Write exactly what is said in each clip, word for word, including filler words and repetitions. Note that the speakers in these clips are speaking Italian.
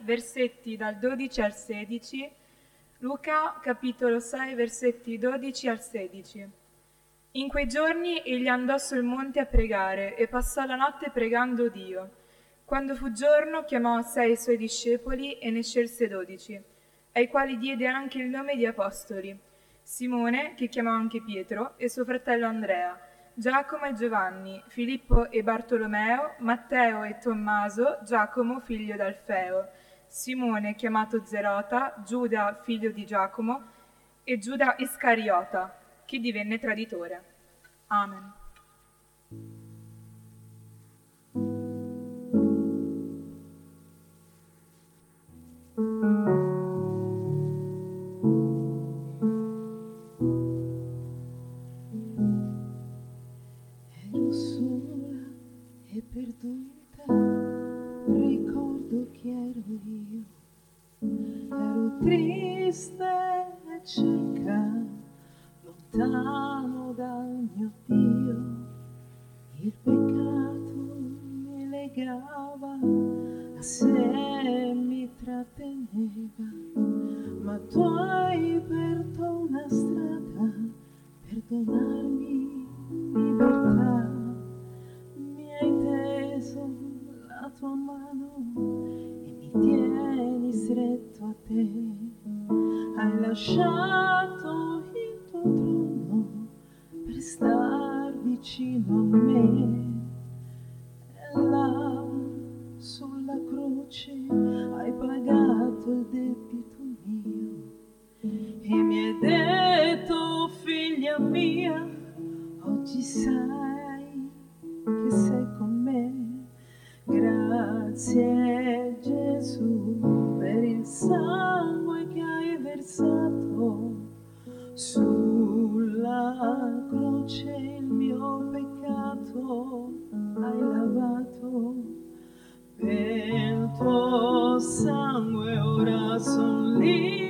versetti dal dodici al sedici, Luca capitolo sei, versetti dodici al sedici. In quei giorni egli andò sul monte a pregare e passò la notte pregando Dio. Quando fu giorno chiamò a sé i suoi discepoli e ne scelse dodici, ai quali diede anche il nome di apostoli: Simone, che chiamò anche Pietro, e suo fratello Andrea, Giacomo e Giovanni, Filippo e Bartolomeo, Matteo e Tommaso, Giacomo figlio d'Alfeo, Simone chiamato Zerota, Giuda figlio di Giacomo e Giuda Iscariota, che divenne traditore. Amen. Ero sola e perduta, ricordo chi ero io. Ero triste e cieca, lontano dal mio Dio. Il peccato mi legava, a sé mi tratteneva, ma tu hai aperto una strada per donarmi libertà. Mi hai teso la tua mano e mi tieni stretto a te. Hai lasciato il tuo trono per star vicino a me. E là sulla croce hai pagato il debito mio e mi hai detto, figlia mia, oggi sai che sei con me. Grazie Gesù per il sangue che hai versato sulla croce, il mio peccato hai lavato. Per il tuo sangue ora son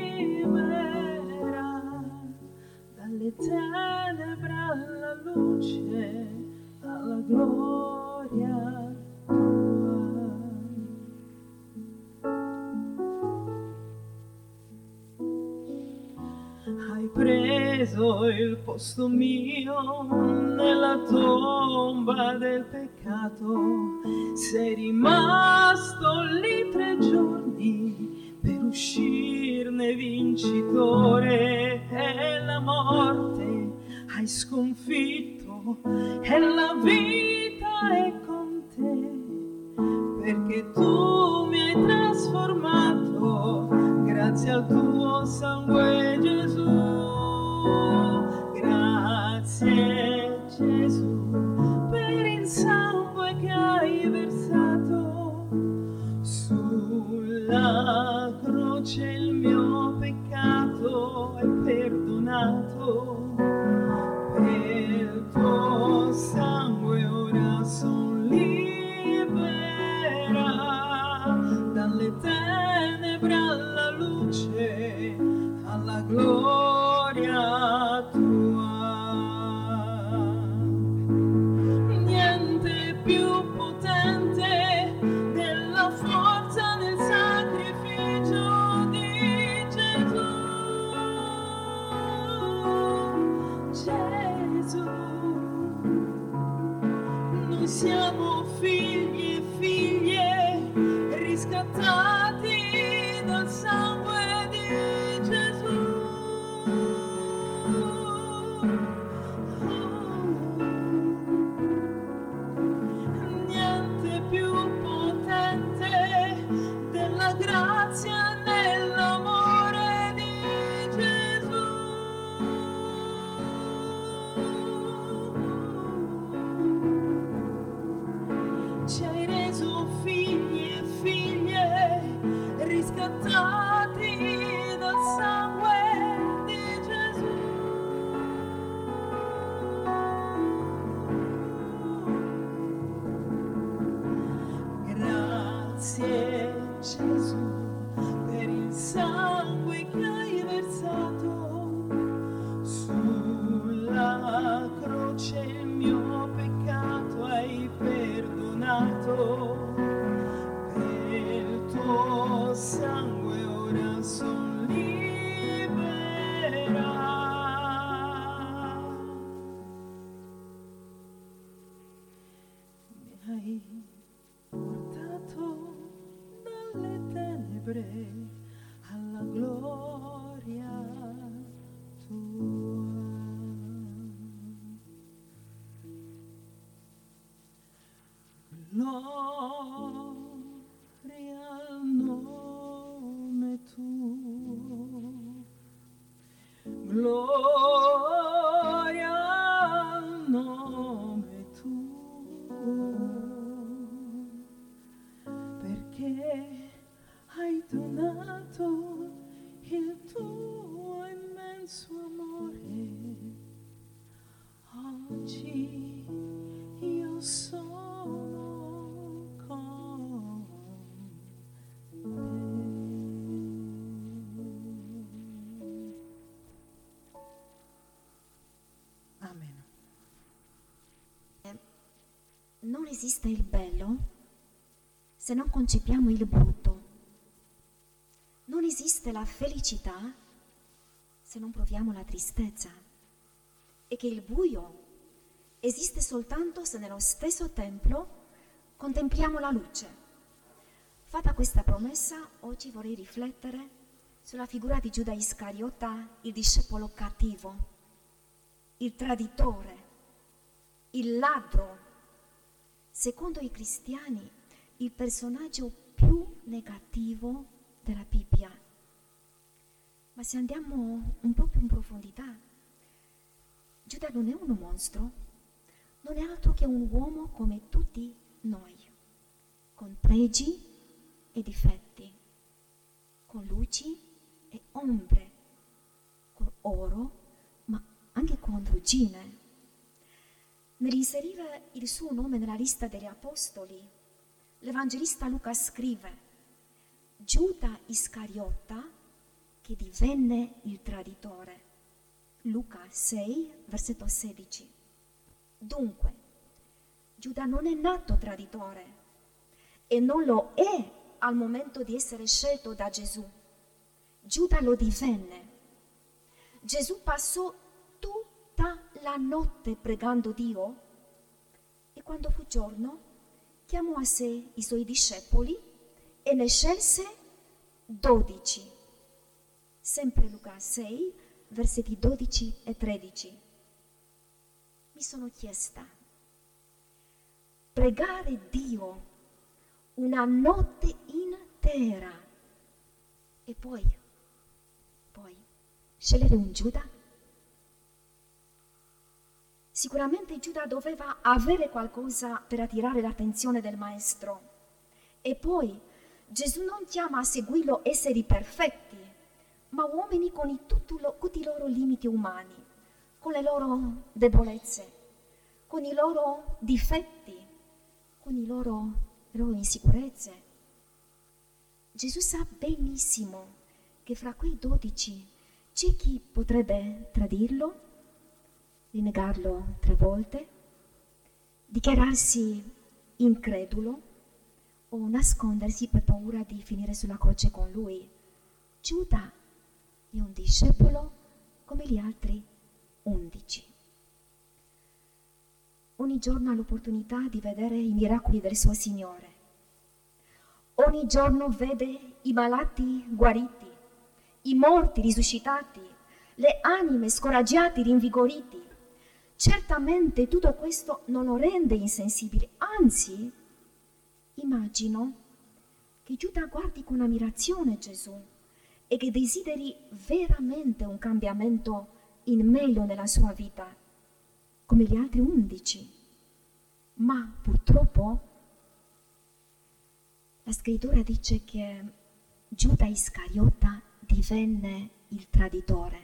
libera, dalle tenebre alla luce, alla gloria tua. Hai preso il posto mio nella tomba del peccato, sei rimasto lì tre giorni per uscirne vincitore, e la morte hai sconfitto e la vita è con te, perché tu mi hai trasformato grazie al tuo sangue, Gesù. Grazie Gesù per il sangue che hai versato sulla croce, il mio peccato è perdonato. Per il tuo sangue ora son libera, dalle tenebre alla luce, alla gloria tua. Niente più potente della forza del sacrificio di Gesù. Gesù, noi siamo figli e figlie riscattati dal sangue di Gesù. Niente più potente della grazia nell'amore di Gesù. Ci hai reso figli e figlie riscattati dal sangue di Gesù. Grazie Gesù per il sangue che hai versato sulla croce, il mio peccato hai perdonato. Per il tuo sangue sempre alla gloria tua. Gloria al nome tuo, gloria al nome tuo, perché hai donato il tuo immenso amore. Oggi io sono con te. Amen. Non esiste il bello se non concepiamo il brutto. Non esiste la felicità se non proviamo la tristezza. E che il buio esiste soltanto se nello stesso templo contempliamo la luce. Fatta questa promessa, oggi vorrei riflettere sulla figura di Giuda Iscariota, il discepolo cattivo, il traditore, il ladro. Secondo i cristiani, il personaggio più negativo della Bibbia. Ma se andiamo un po' più in profondità, Giuda non è un mostro, non è altro che un uomo come tutti noi, con pregi e difetti, con luci e ombre, con oro, ma anche con ruggine. Nell'inserire il suo nome nella lista degli apostoli, l'Evangelista Luca scrive: Giuda Iscariota che divenne il traditore. Luca sei, versetto sedici. Dunque, Giuda non è nato traditore e non lo è al momento di essere scelto da Gesù. Giuda lo divenne. Gesù passò tutta la notte pregando Dio e quando fu giorno chiamò a sé i suoi discepoli e ne scelse dodici. Sempre Luca sei, versetti dodici e tredici. Mi sono chiesta, pregare Dio una notte intera e poi, poi scegliere un Giuda? Sicuramente Giuda doveva avere qualcosa per attirare l'attenzione del maestro. E poi Gesù non chiama a seguirlo esseri perfetti, ma uomini con i, tutti, lo, tutti i loro limiti umani, con le loro debolezze, con i loro difetti, con i loro, le loro insicurezze. Gesù sa benissimo che fra quei dodici c'è chi potrebbe tradirlo, rinnegarlo tre volte, dichiararsi incredulo o nascondersi per paura di finire sulla croce con lui. Giuda è un discepolo come gli altri undici. Ogni giorno ha l'opportunità di vedere i miracoli del suo Signore. Ogni giorno vede i malati guariti, i morti risuscitati, le anime scoraggiate rinvigoriti. Certamente tutto questo non lo rende insensibile, anzi, immagino che Giuda guardi con ammirazione Gesù e che desideri veramente un cambiamento in meglio nella sua vita, come gli altri undici. Ma purtroppo la scrittura dice che Giuda Iscariota divenne il traditore.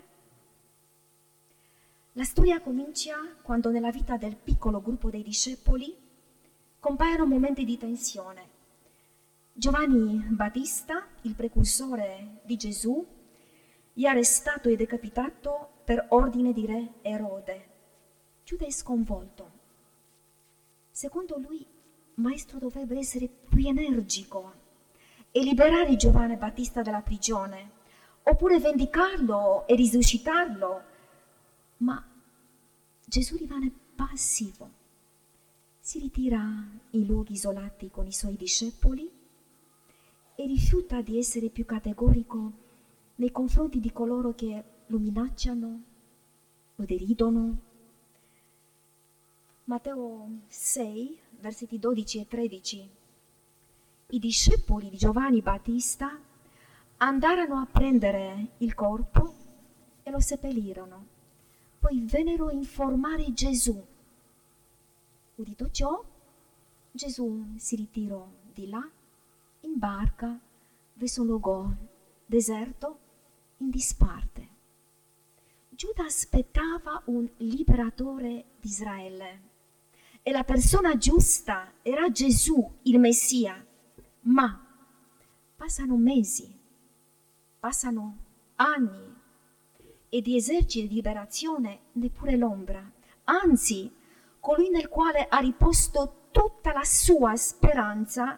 La storia comincia quando nella vita del piccolo gruppo dei discepoli compaiono momenti di tensione. Giovanni Battista, il precursore di Gesù, è arrestato e decapitato per ordine di re Erode. Giuda è sconvolto. Secondo lui, maestro dovrebbe essere più energico e liberare Giovanni Battista dalla prigione, oppure vendicarlo e risuscitarlo. Ma Gesù rimane passivo, si ritira in luoghi isolati con i suoi discepoli e rifiuta di essere più categorico nei confronti di coloro che lo minacciano, lo deridono. Matteo sei, versetti dodici e tredici. I discepoli di Giovanni Battista andarono a prendere il corpo e lo seppellirono. Poi vennero a informare Gesù. Udito ciò, Gesù si ritirò di là in barca verso un luogo deserto in disparte. Giuda aspettava un liberatore di Israele e la persona giusta era Gesù, il Messia. Ma passano mesi, passano anni e di eserciti di liberazione neppure l'ombra. Anzi, colui nel quale ha riposto tutta la sua speranza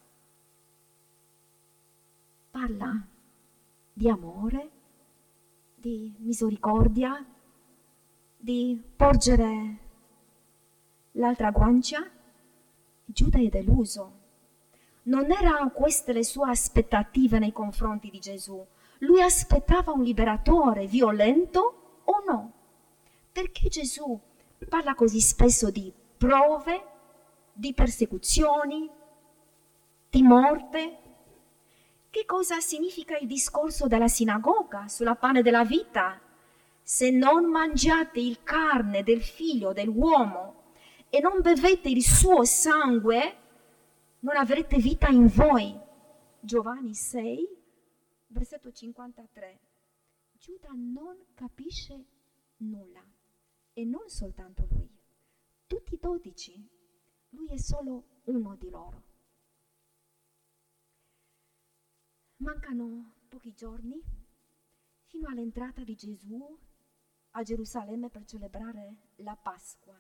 parla di amore, di misericordia, di porgere l'altra guancia. Giuda è deluso. Non erano queste le sue aspettative nei confronti di Gesù. Lui aspettava un liberatore violento o no? Perché Gesù parla così spesso di prove, di persecuzioni, di morte? Che cosa significa il discorso della sinagoga sulla pane della vita? Se non mangiate il carne del figlio dell'uomo e non bevete il suo sangue, non avrete vita in voi. Giovanni sei, versetto cinquantatré. Giuda non capisce nulla, e non soltanto lui. Tutti i dodici, lui è solo uno di loro. Mancano pochi giorni fino all'entrata di Gesù a Gerusalemme per celebrare la Pasqua.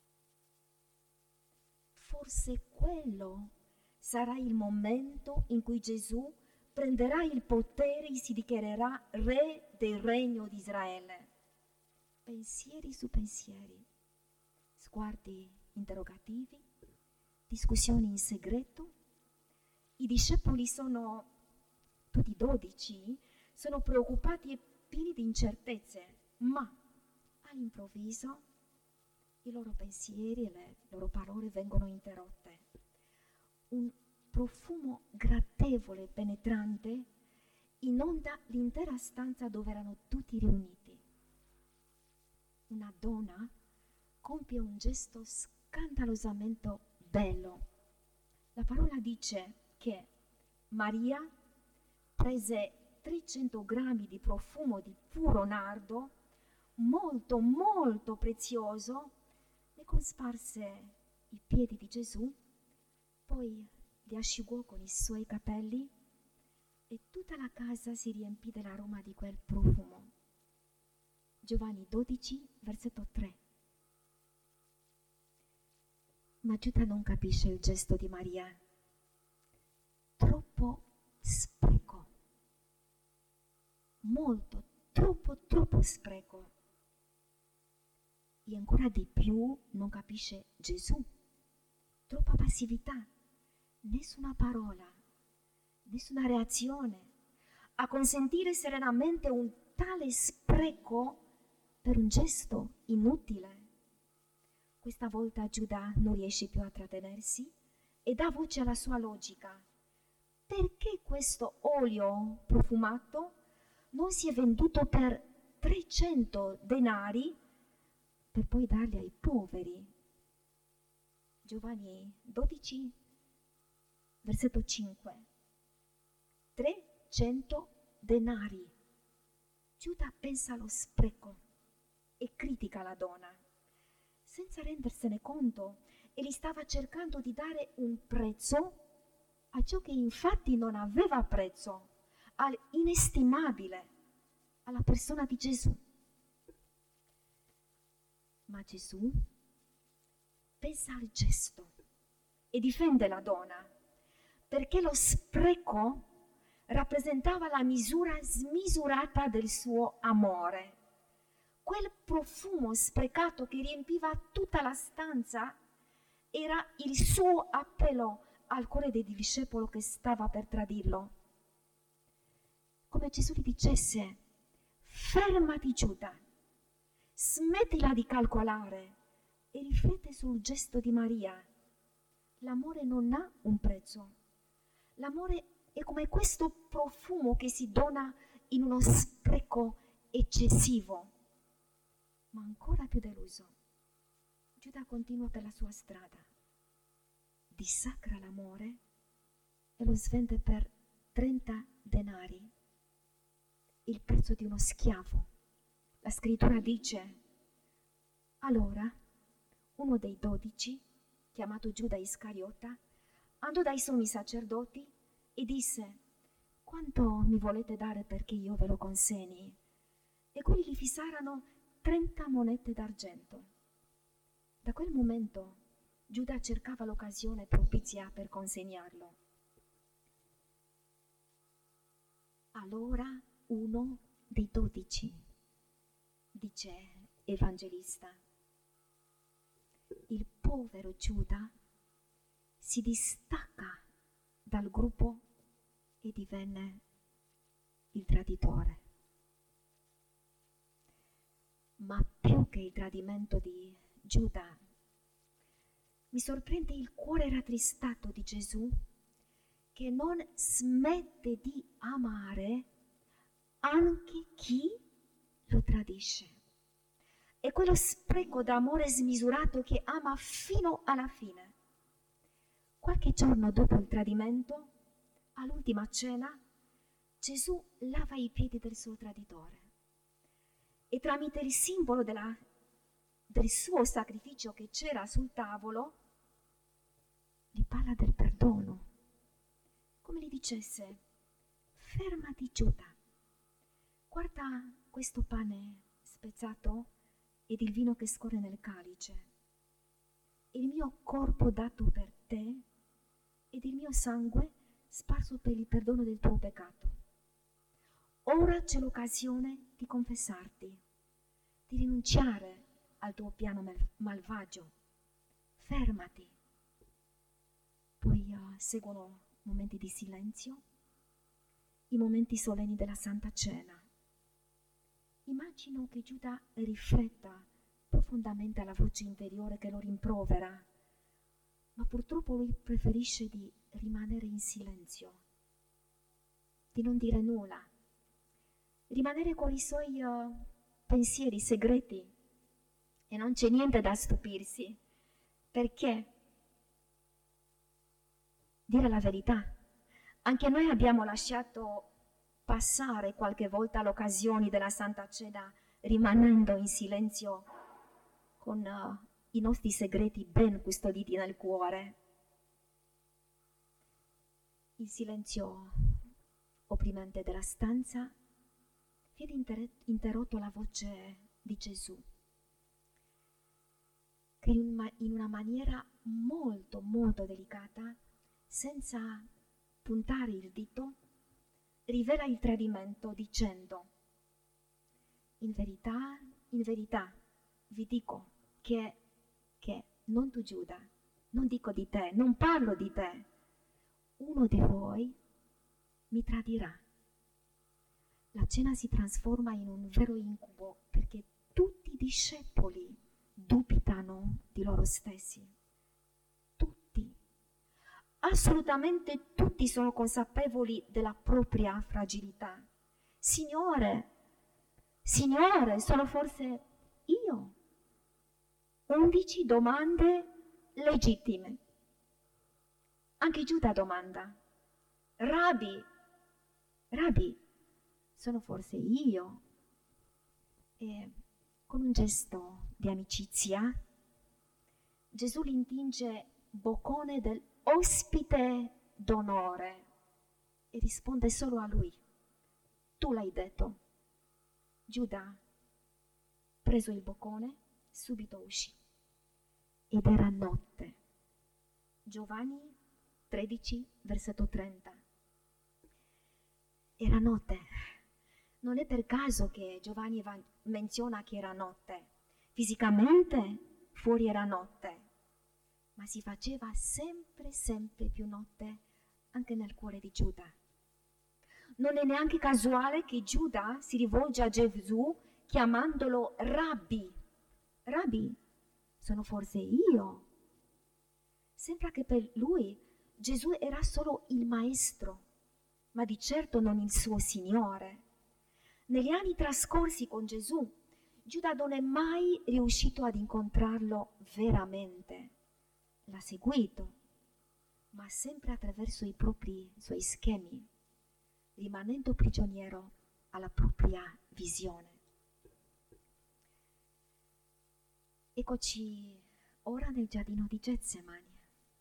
Forse quello sarà il momento in cui Gesù prenderà il potere e si dichiarerà re del regno di Israele. Pensieri su pensieri, sguardi interrogativi, discussioni in segreto. I discepoli sono, tutti dodici, sono preoccupati e pieni di incertezze, ma all'improvviso i loro pensieri e le loro parole vengono interrotte. Un profumo gradevole e penetrante inonda l'intera stanza dove erano tutti riuniti. Una donna compie un gesto scandalosamente bello. La parola dice che Maria prese trecento grammi di profumo di puro nardo, molto molto prezioso, ne cosparse i piedi di Gesù, poi li asciugò con i suoi capelli e tutta la casa si riempì dell'aroma di quel profumo. Giovanni dodici, versetto tre. Ma Giuda non capisce il gesto di Maria. Troppo spreco. Molto, troppo, troppo spreco. E ancora di più non capisce Gesù. Troppa passività. Nessuna parola, nessuna reazione, a consentire serenamente un tale spreco per un gesto inutile. Questa volta Giuda non riesce più a trattenersi e dà voce alla sua logica. Perché questo olio profumato non si è venduto per trecento denari per poi darli ai poveri? Giovanni dodici, versetto cinque. trecento denari. Giuda pensa allo spreco e critica la donna. Senza rendersene conto, egli stava cercando di dare un prezzo a ciò che infatti non aveva prezzo, all'inestimabile, alla persona di Gesù. Ma Gesù pensa al gesto e difende la donna, perché lo spreco rappresentava la misura smisurata del suo amore. Quel profumo sprecato che riempiva tutta la stanza era il suo appello al cuore del discepolo che stava per tradirlo. Come Gesù gli dicesse: fermati Giuda, smettila di calcolare e rifletti sul gesto di Maria. L'amore non ha un prezzo. L'amore è come questo profumo che si dona in uno spreco eccessivo. Ma ancora più deluso, Giuda continua per la sua strada, dissacra l'amore e lo svende per trenta denari, il prezzo di uno schiavo. La scrittura dice: allora uno dei dodici, chiamato Giuda Iscariota, andò dai sommi sacerdoti e disse: quanto mi volete dare perché io ve lo consegni? E quelli gli fissarono trenta monete d'argento. Da quel momento Giuda cercava l'occasione propizia per consegnarlo. Allora uno dei dodici, dice Evangelista, il povero Giuda si distacca dal gruppo e divenne il traditore. Ma più che il tradimento di Giuda, mi sorprende il cuore rattristato di Gesù, che non smette di amare anche chi lo tradisce. È quello spreco d'amore smisurato che ama fino alla fine. Qualche giorno dopo il tradimento, all'ultima cena, Gesù lava i piedi del suo traditore e tramite il simbolo della, del suo sacrificio che c'era sul tavolo, gli parla del perdono, come gli dicesse: fermati Giuda, guarda questo pane spezzato ed il vino che scorre nel calice, il mio corpo dato per te ed il mio sangue sparso per il perdono del tuo peccato. Ora c'è l'occasione di confessarti, di rinunciare al tuo piano mal- malvagio. Fermati. Poi uh, seguono momenti di silenzio, i momenti solenni della Santa Cena. Immagino che Giuda rifletta profondamente alla voce interiore che lo rimprovera, ma purtroppo lui preferisce di rimanere in silenzio, di non dire nulla, rimanere con i suoi uh, pensieri segreti. E non c'è niente da stupirsi, perché, dire la verità, anche noi abbiamo lasciato passare qualche volta l'occasione della Santa Cena rimanendo in silenzio con uh, i nostri segreti ben custoditi nel cuore. Il silenzio opprimente della stanza viene inter- interrotto la voce di Gesù, che in, ma- in una maniera molto molto delicata, senza puntare il dito, rivela il tradimento dicendo: in verità, in verità vi dico che, che non tu Giuda, non dico di te, non parlo di te, uno di voi mi tradirà. La cena si trasforma in un vero incubo perché tutti i discepoli dubitano di loro stessi. Tutti, assolutamente tutti sono consapevoli della propria fragilità. Signore, Signore, sono forse io? Undici domande legittime. Anche Giuda domanda: Rabbi, Rabbi, sono forse io? E con un gesto di amicizia, Gesù gli intinge boccone del ospite d'onore e risponde solo a lui: tu l'hai detto. Giuda, preso il boccone, subito uscì. Ed era notte. Giovanni tredici, versetto trenta. Era notte. Non è per caso che Giovanni va- menziona che era notte. Fisicamente fuori era notte, ma si faceva sempre, sempre più notte anche nel cuore di Giuda. Non è neanche casuale che Giuda si rivolge a Gesù chiamandolo Rabbi. Rabbi, sono forse io? Sembra che per lui Gesù era solo il maestro, ma di certo non il suo Signore. Negli anni trascorsi con Gesù, Giuda non è mai riuscito ad incontrarlo veramente. L'ha seguito, ma sempre attraverso i propri suoi schemi, rimanendo prigioniero alla propria visione. Eccoci ora nel giardino di Getsemani.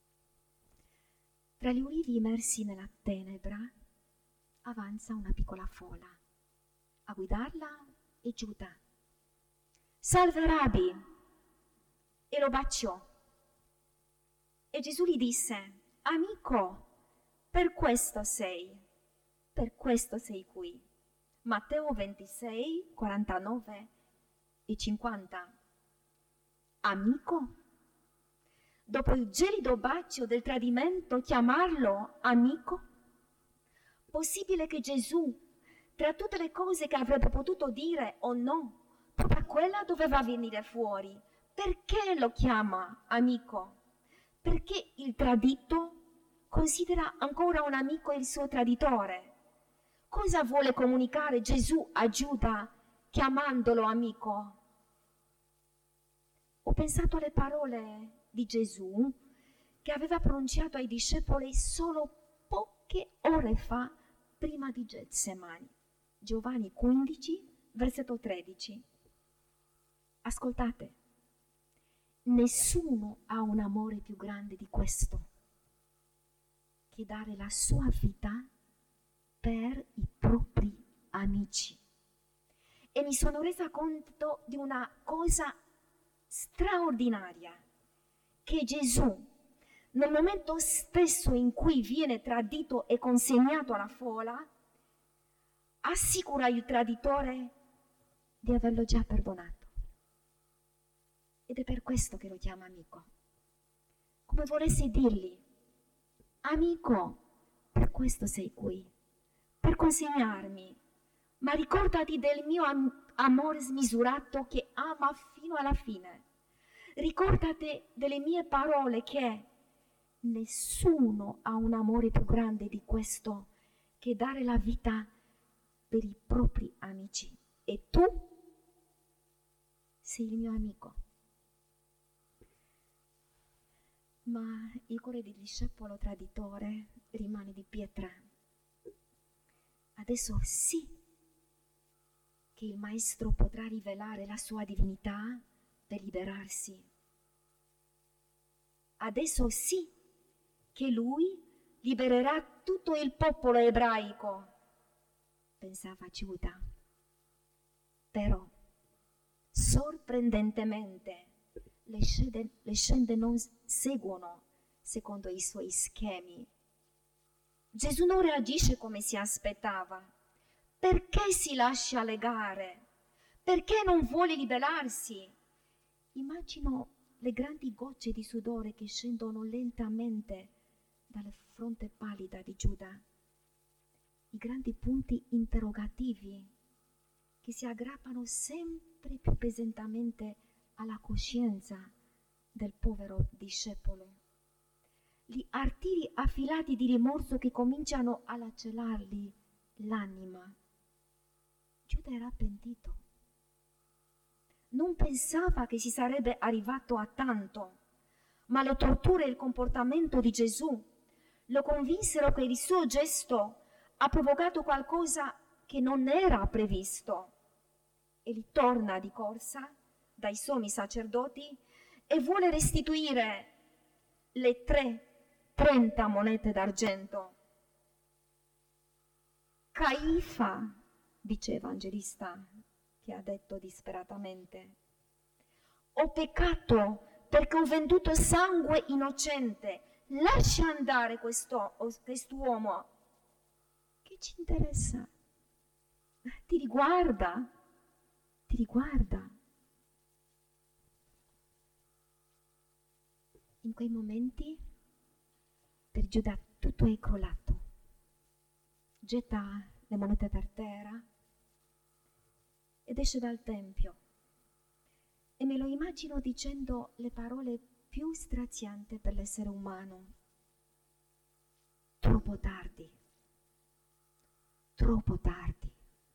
Tra gli ulivi immersi nella tenebra avanza una piccola folla. A guidarla è Giuda. Salve Rabbi! E lo baciò. E Gesù gli disse, amico, per questo sei, per questo sei qui. Matteo ventisei, quarantanove e cinquanta. Amico? Dopo il gelido bacio del tradimento, chiamarlo amico? Possibile che Gesù, tra tutte le cose che avrebbe potuto dire o no, proprio quella doveva venire fuori? Perché lo chiama amico? Perché il tradito considera ancora un amico il suo traditore? Cosa vuole comunicare Gesù a Giuda chiamandolo amico? Ho pensato alle parole di Gesù che aveva pronunciato ai discepoli solo poche ore fa prima di Getsemani. Giovanni quindici, versetto tredici. Ascoltate, nessuno ha un amore più grande di questo che dare la sua vita per i propri amici. E mi sono resa conto di una cosa straordinaria, che Gesù, nel momento stesso in cui viene tradito e consegnato alla folla, assicura il traditore di averlo già perdonato. Ed è per questo che lo chiama amico. Come volessi dirgli, amico, per questo sei qui, per consegnarmi, ma ricordati del mio am- amore smisurato che ama fino alla fine. Ricordati delle mie parole che nessuno ha un amore più grande di questo che dare la vita per i propri amici. E tu sei il mio amico. Ma il cuore del discepolo traditore rimane di pietra. Adesso sì che il maestro potrà rivelare la sua divinità per liberarsi. Adesso sì che lui libererà tutto il popolo ebraico, pensava Giuda. Però, sorprendentemente, le scende, le scende non seguono secondo i suoi schemi. Gesù non reagisce come si aspettava. Perché si lascia legare? Perché non vuole liberarsi? Immagino le grandi gocce di sudore che scendono lentamente dalla fronte pallida di Giuda, i grandi punti interrogativi che si aggrappano sempre più pesantemente alla coscienza del povero discepolo, gli artigli affilati di rimorso che cominciano a lacerargli l'anima. Giuda era pentito. Non pensava che si sarebbe arrivato a tanto, ma le torture e il comportamento di Gesù lo convinsero che il suo gesto ha provocato qualcosa che non era previsto. E gli torna di corsa dai sommi sacerdoti e vuole restituire le tre trenta monete d'argento. Caifa, dice Evangelista, che ha detto disperatamente, ho peccato perché ho venduto sangue innocente, lascia andare questo, quest'uomo. Che ci interessa? Ti riguarda, ti riguarda. In quei momenti per Giuda tutto è crollato. Getta le monete per terra ed esce dal tempio. E me lo immagino dicendo le parole più strazianti per l'essere umano. Troppo tardi. Troppo tardi.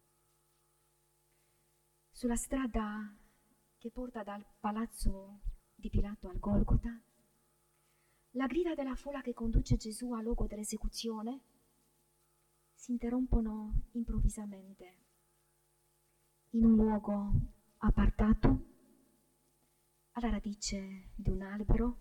Sulla strada che porta dal palazzo di Pilato al Golgota, la grida della folla che conduce Gesù al luogo dell'esecuzione si interrompono improvvisamente. In un luogo appartato, alla radice di un albero,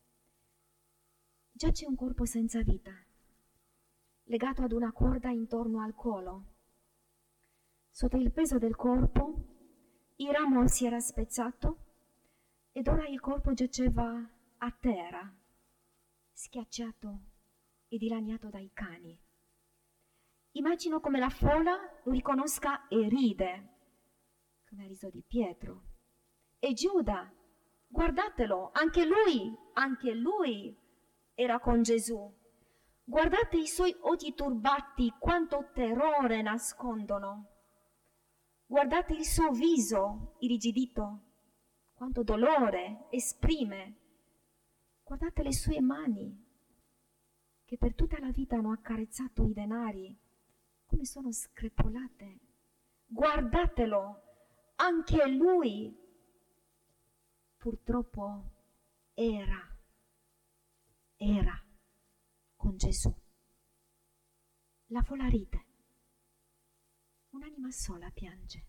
giace un corpo senza vita, legato ad una corda intorno al collo. Sotto il peso del corpo, il ramo si era spezzato ed ora il corpo giaceva a terra, schiacciato e dilaniato dai cani. Immagino come la folla lo riconosca e ride, come ha riso di Pietro. E Giuda, guardatelo, anche lui, anche lui era con Gesù. Guardate i suoi occhi turbati, quanto terrore nascondono. Guardate il suo viso irrigidito, quanto dolore esprime. Guardate le sue mani, che per tutta la vita hanno accarezzato i denari, come sono screpolate. Guardatelo, anche lui purtroppo era, era con Gesù. La folla ride, un'anima sola piange.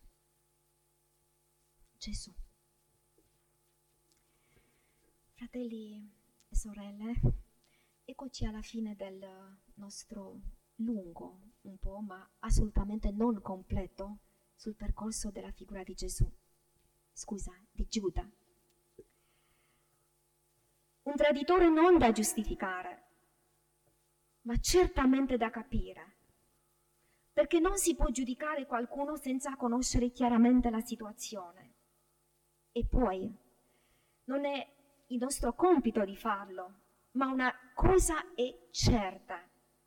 Gesù. Fratelli e sorelle, eccoci alla fine del nostro lungo, un po', ma assolutamente non completo, sul percorso della figura di Gesù. Scusa, di Giuda. Un traditore non da giustificare, ma certamente da capire, perché non si può giudicare qualcuno senza conoscere chiaramente la situazione. E poi, non è il nostro compito di farlo, ma una cosa è certa.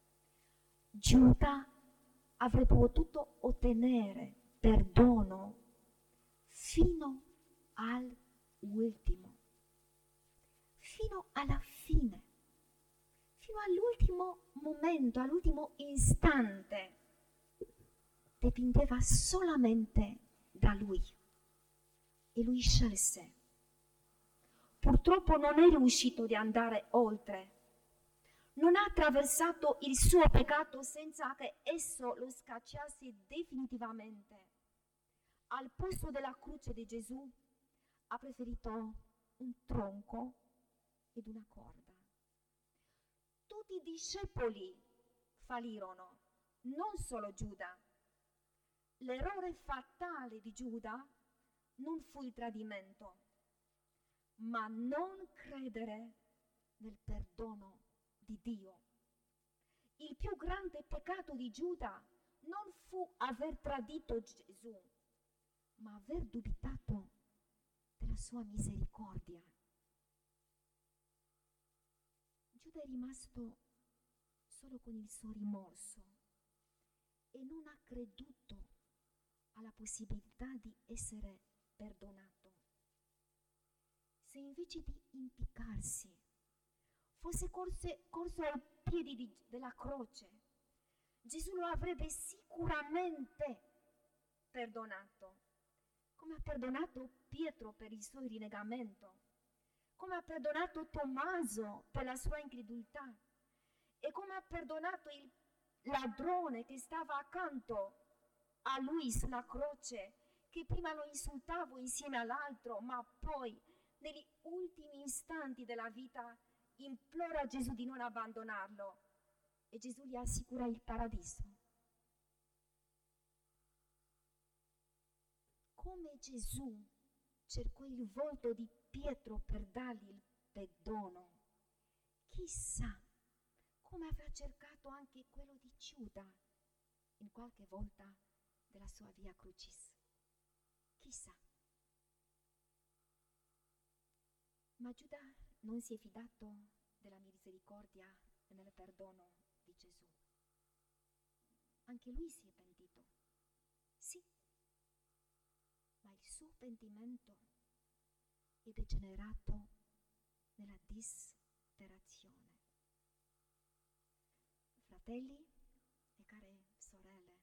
Giuda avrebbe potuto ottenere perdono fino all'ultimo, fino alla fine, fino all'ultimo momento, all'ultimo istante. Dipendeva solamente da lui e lui scelse. Purtroppo non è riuscito di andare oltre. Non ha attraversato il suo peccato senza che esso lo scacciasse definitivamente. Al posto della croce di Gesù ha preferito un tronco ed una corda. Tutti i discepoli fallirono, non solo Giuda. L'errore fatale di Giuda non fu il tradimento, ma non credere nel perdono di Dio. Il più grande peccato di Giuda non fu aver tradito Gesù, ma aver dubitato della sua misericordia. Giuda è rimasto solo con il suo rimorso e non ha creduto alla possibilità di essere perdonato. Se invece di impiccarsi fosse corse, corso ai piedi di, della croce, Gesù lo avrebbe sicuramente perdonato, come ha perdonato Pietro per il suo rinnegamento, come ha perdonato Tommaso per la sua incredulità e come ha perdonato il ladrone che stava accanto a lui sulla croce, che prima lo insultava insieme all'altro, ma poi negli ultimi istanti della vita implora Gesù di non abbandonarlo e Gesù gli assicura il paradiso. Come Gesù cercò il volto di Pietro per dargli il perdono, chissà come avrà cercato anche quello di Giuda in qualche volta della sua via crucis. Chissà. Ma Giuda non si è fidato della misericordia e del perdono di Gesù. Anche lui si è pentito, sì, ma il suo pentimento è degenerato nella disperazione. Fratelli e care sorelle,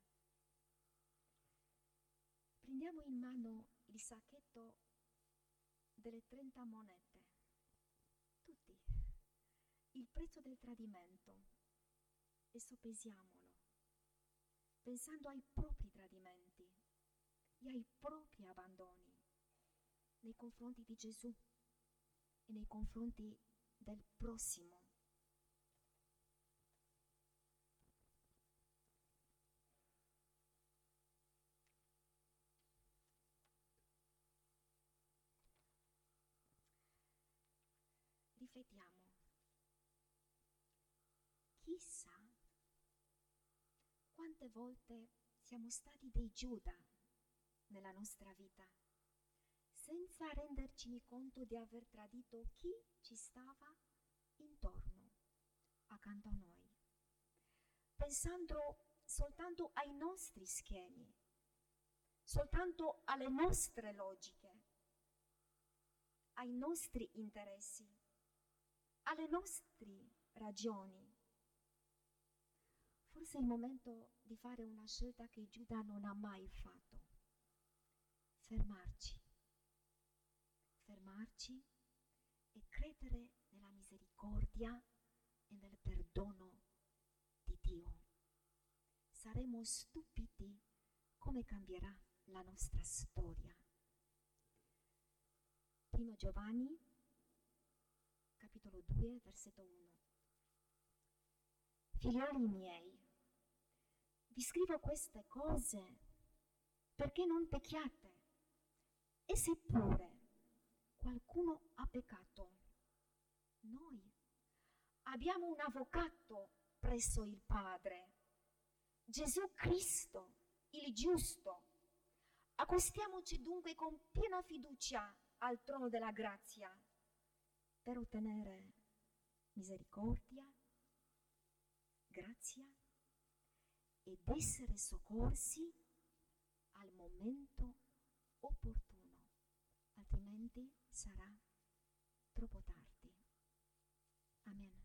prendiamo in mano il sacchetto delle trenta monete, tutti, il prezzo del tradimento, e soppesiamolo, pensando ai propri tradimenti e ai propri abbandoni nei confronti di Gesù e nei confronti del prossimo. Riflettiamo. Chissà quante volte siamo stati dei Giuda nella nostra vita, senza renderci conto di aver tradito chi ci stava intorno, accanto a noi, pensando soltanto ai nostri schemi, soltanto alle nostre logiche, ai nostri interessi, alle nostre ragioni. Forse è il momento di fare una scelta che Giuda non ha mai fatto. Fermarci. Fermarci e credere nella misericordia e nel perdono di Dio. Saremo stupiti come cambierà la nostra storia. Primo Giovanni, capitolo due, versetto uno. Figlioli miei, vi scrivo queste cose perché non pecchiate. E seppure qualcuno ha peccato, noi abbiamo un avvocato presso il Padre, Gesù Cristo, il giusto. Accostiamoci dunque con piena fiducia al trono della grazia per ottenere misericordia, grazia ed essere soccorsi al momento opportuno, altrimenti sarà troppo tardi. Amen.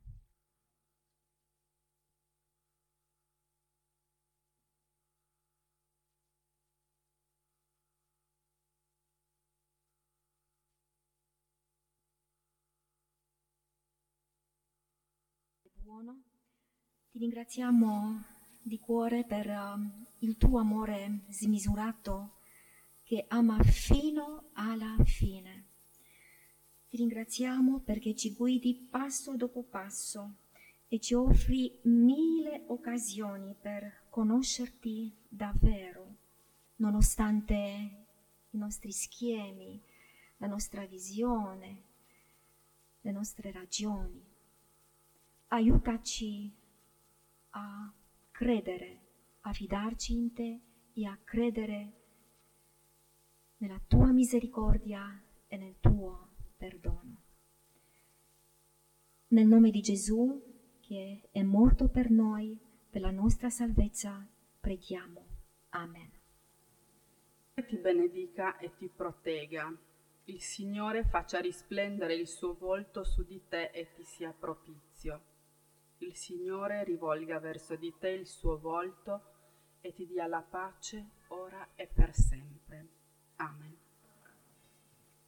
Buono, ti ringraziamo di cuore per uh, il tuo amore smisurato che ama fino alla fine. Ti ringraziamo perché ci guidi passo dopo passo e ci offri mille occasioni per conoscerti davvero, nonostante i nostri schemi, la nostra visione, le nostre ragioni. Aiutaci a credere, a fidarci in te e a credere nella tua misericordia e nel tuo perdono. Nel nome di Gesù, che è morto per noi, per la nostra salvezza, preghiamo. Amen. Ti benedica e ti protegga. Il Signore faccia risplendere il suo volto su di te e ti sia propizio. Il Signore rivolga verso di te il suo volto e ti dia la pace ora e per sempre. Amen.